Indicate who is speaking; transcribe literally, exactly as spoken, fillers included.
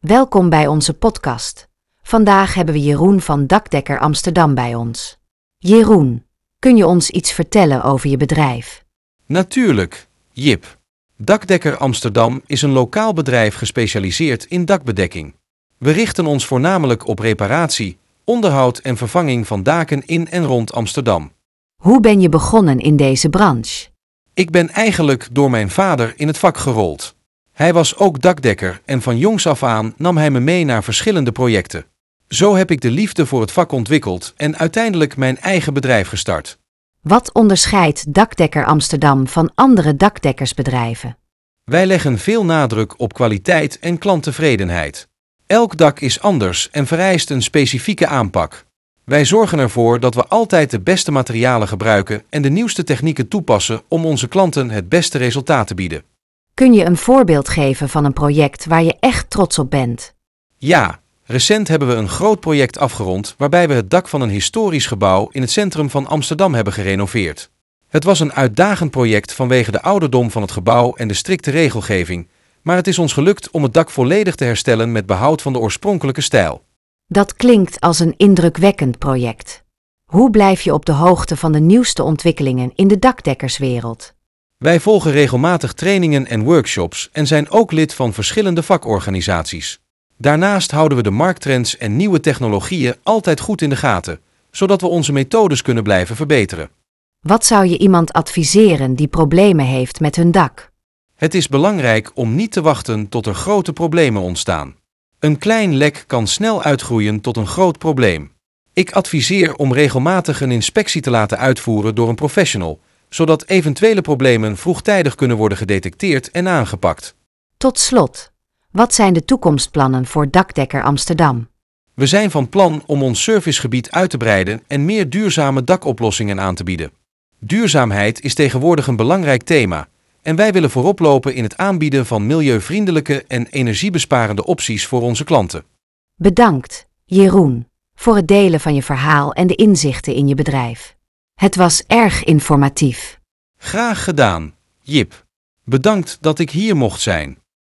Speaker 1: Welkom bij onze podcast. Vandaag hebben we Jeroen van Dakdekker Amsterdam bij ons. Jeroen, kun je ons iets vertellen over je bedrijf?
Speaker 2: Natuurlijk, Jip. Dakdekker Amsterdam is een lokaal bedrijf gespecialiseerd in dakbedekking. We richten ons voornamelijk op reparatie, onderhoud en vervanging van daken in en rond Amsterdam.
Speaker 1: Hoe ben je begonnen in deze branche?
Speaker 2: Ik ben eigenlijk door mijn vader in het vak gerold. Hij was ook dakdekker en van jongs af aan nam hij me mee naar verschillende projecten. Zo heb ik de liefde voor het vak ontwikkeld en uiteindelijk mijn eigen bedrijf gestart.
Speaker 1: Wat onderscheidt Dakdekker Amsterdam van andere dakdekkersbedrijven?
Speaker 2: Wij leggen veel nadruk op kwaliteit en klanttevredenheid. Elk dak is anders en vereist een specifieke aanpak. Wij zorgen ervoor dat we altijd de beste materialen gebruiken en de nieuwste technieken toepassen om onze klanten het beste resultaat te bieden.
Speaker 1: Kun je een voorbeeld geven van een project waar je echt trots op bent?
Speaker 2: Ja, recent hebben we een groot project afgerond waarbij we het dak van een historisch gebouw in het centrum van Amsterdam hebben gerenoveerd. Het was een uitdagend project vanwege de ouderdom van het gebouw en de strikte regelgeving, maar het is ons gelukt om het dak volledig te herstellen met behoud van de oorspronkelijke stijl.
Speaker 1: Dat klinkt als een indrukwekkend project. Hoe blijf je op de hoogte van de nieuwste ontwikkelingen in de dakdekkerswereld?
Speaker 2: Wij volgen regelmatig trainingen en workshops en zijn ook lid van verschillende vakorganisaties. Daarnaast houden we de markttrends en nieuwe technologieën altijd goed in de gaten, zodat we onze methodes kunnen blijven verbeteren.
Speaker 1: Wat zou je iemand adviseren die problemen heeft met hun dak?
Speaker 2: Het is belangrijk om niet te wachten tot er grote problemen ontstaan. Een klein lek kan snel uitgroeien tot een groot probleem. Ik adviseer om regelmatig een inspectie te laten uitvoeren door een professional, zodat eventuele problemen vroegtijdig kunnen worden gedetecteerd en aangepakt.
Speaker 1: Tot slot, wat zijn de toekomstplannen voor Dakdekker Amsterdam?
Speaker 2: We zijn van plan om ons servicegebied uit te breiden en meer duurzame dakoplossingen aan te bieden. Duurzaamheid is tegenwoordig een belangrijk thema en wij willen voorop lopen in het aanbieden van milieuvriendelijke en energiebesparende opties voor onze klanten.
Speaker 1: Bedankt, Jeroen, voor het delen van je verhaal en de inzichten in je bedrijf. Het was erg informatief.
Speaker 2: Graag gedaan, Jip. Bedankt dat ik hier mocht zijn.